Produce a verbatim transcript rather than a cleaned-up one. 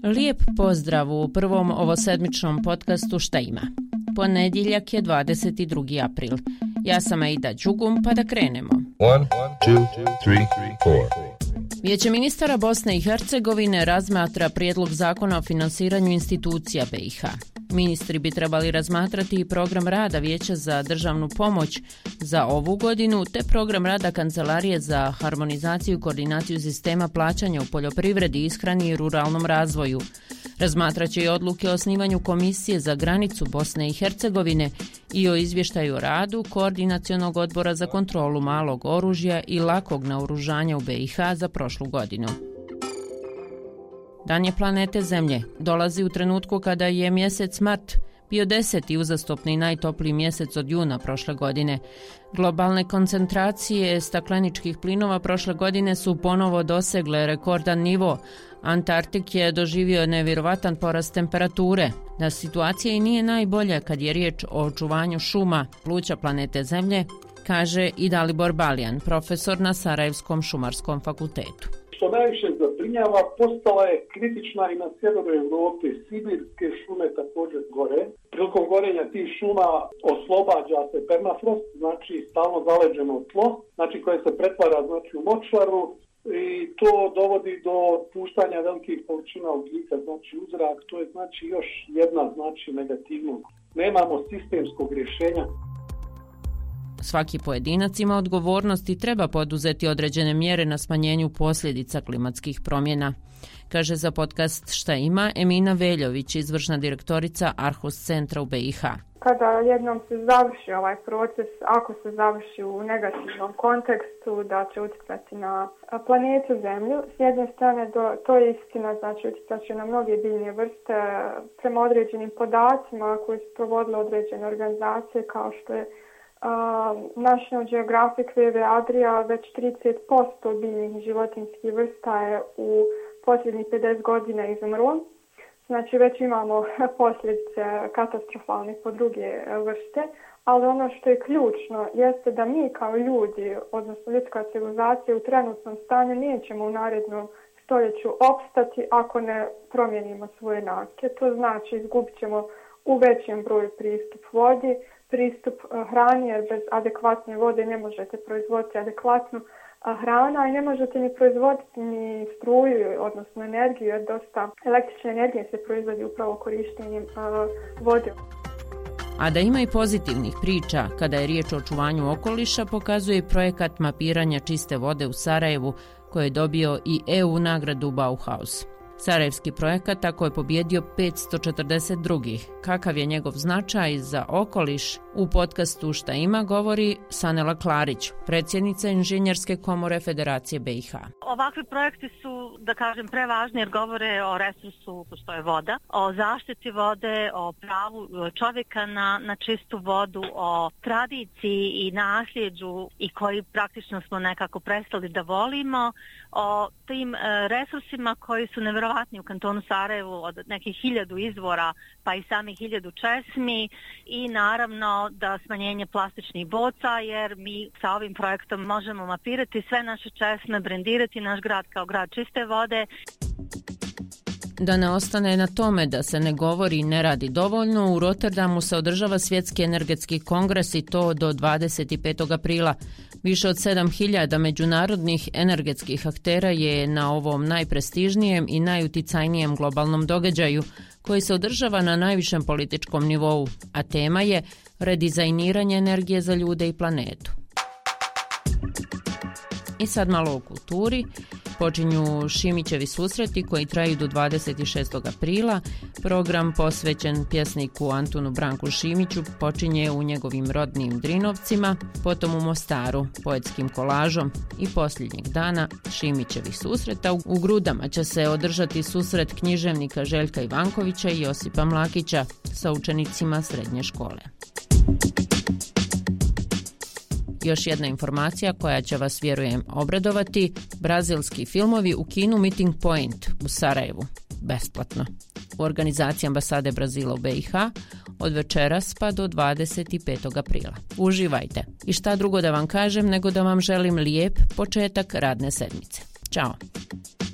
Lijep pozdrav u prvom ovosedmičnom podcastu Šta ima. Ponedjeljak je dvadeset drugi april. Ja sam Aida Đugum, pa da krenemo. One, two, three, four. Vijeće ministara Bosne i Hercegovine razmatra prijedlog zakona o finansiranju institucija B i H. Ministri bi trebali razmatrati i program rada Vijeća za državnu pomoć za ovu godinu, te program rada Kancelarije za harmonizaciju i koordinaciju sistema plaćanja u poljoprivredi, ishrani i ruralnom razvoju. Razmatraće i odluke o osnivanju Komisije za granicu Bosne i Hercegovine i o izvještaju o radu Koordinacionog odbora za kontrolu malog oružja i lakog naoružanja u B i H za prošlu godinu. Dan je planete Zemlje dolazi u trenutku kada je mjesec mart bio deseti uzastopni najtopliji mjesec od juna prošle godine. Globalne koncentracije stakleničkih plinova prošle godine su ponovo dosegle rekordan nivo. Antarktik je doživio nevjerovatan porast temperature. Da situacija i nije najbolja kad je riječ o očuvanju šuma, pluća planete Zemlje, kaže i Dalibor Baljan, profesor na Sarajevskom šumarskom fakultetu. Što najviše zabrinjava, postala je kritična i na sjeveru Europe, sibirske šume također gore. Prilikom gorenja tih šuma oslobađa se permafrost, znači stalno zaleđeno tlo, znači koje se pretvara znači u močvaru i to dovodi do puštanja velikih količina ugljika, znači u zrak. To je znači još jedna znači negativnost. Nemamo sistemskog rješenja. Svaki pojedinac ima odgovornost i treba poduzeti određene mjere na smanjenju posljedica klimatskih promjena, kaže za podcast Šta ima Emina Veljović, izvršna direktorica Arhus centra u B i H. Kada jednom se završi ovaj proces, ako se završi u negativnom kontekstu, da će utjecati na planetu Zemlju. S jedne strane, do, to je istina, znači utjecat će na mnoge biljne vrste prema određenim podacima koji su provodile određene organizacije kao što je Uh, National Geographic River Adria, već trideset posto biljnih i životinjskih vrsta je u posljednjih pedeset godina izumrlo. Znači već imamo posljedice katastrofalne po druge vrste, ali ono što je ključno jeste da mi kao ljudi, odnosno ljudska civilizacija u trenutnom stanju nećemo u narednom stoljeću opstati ako ne promijenimo svoje navike. To znači izgubit ćemo u većem broju pristup vodi, pristup hrani, jer bez adekvatne vode ne možete proizvoditi adekvatnu hranu i ne možete ni proizvoditi ni struju, odnosno energiju, jer dosta električne energije se proizvodi upravo korištenjem vode. A da ima i pozitivnih priča kada je riječ o očuvanju okoliša, pokazuje i projekat mapiranja čiste vode u Sarajevu, koji je dobio i E U nagradu Bauhaus. Sarajevski projekat tako je pobjedio petsto četrdeset drugih. Kakav je njegov značaj za okoliš? U podcastu Šta ima govori Sanela Klarić, predsjednica Inženjerske komore Federacije B i H. Ovakvi projekti su, da kažem, prevažni jer govore o resursu što je voda, o zaštiti vode, o pravu čovjeka na, na čistu vodu, o tradiciji i nasljeđu i koji praktično smo nekako prestali da volimo, o tim resursima koji su nevjerovatni u kantonu Sarajevu od nekih hiljadu izvora pa i samih hiljadu česmi i naravno da smanjenje plastičnih boca, jer mi sa ovim projektom možemo mapirati sve naše česme, brendirati naš grad kao grad čiste vode. Da ne ostane na tome da se ne govori i ne radi dovoljno, u Rotterdamu se održava Svjetski energetski kongres i to do dvadeset petog aprila. Više od sedam hiljada međunarodnih energetskih aktera je na ovom najprestižnijem i najuticajnijem globalnom događaju koji se održava na najvišem političkom nivou, a tema je redizajniranje energije za ljude i planetu. I sad malo o kulturi. Počinju Šimićevi susreti koji traju do dvadeset šestog aprila. Program posvećen pjesniku Antunu Branku Šimiću počinje u njegovim rodnim Drinovcima, potom u Mostaru poetskim kolažom i posljednjeg dana Šimićevih susreta u Grudama će se održati susret književnika Željka Ivankovića i Josipa Mlakića sa učenicima srednje škole. Još jedna informacija koja će vas, vjerujem, obradovati. Brazilski filmovi u kinu Meeting Point u Sarajevu. Besplatno. U organizaciji ambasade Brazila u B i H od večeras pa do dvadeset petog aprila. Uživajte. I šta drugo da vam kažem nego da vam želim lijep početak radne sedmice. Ćao!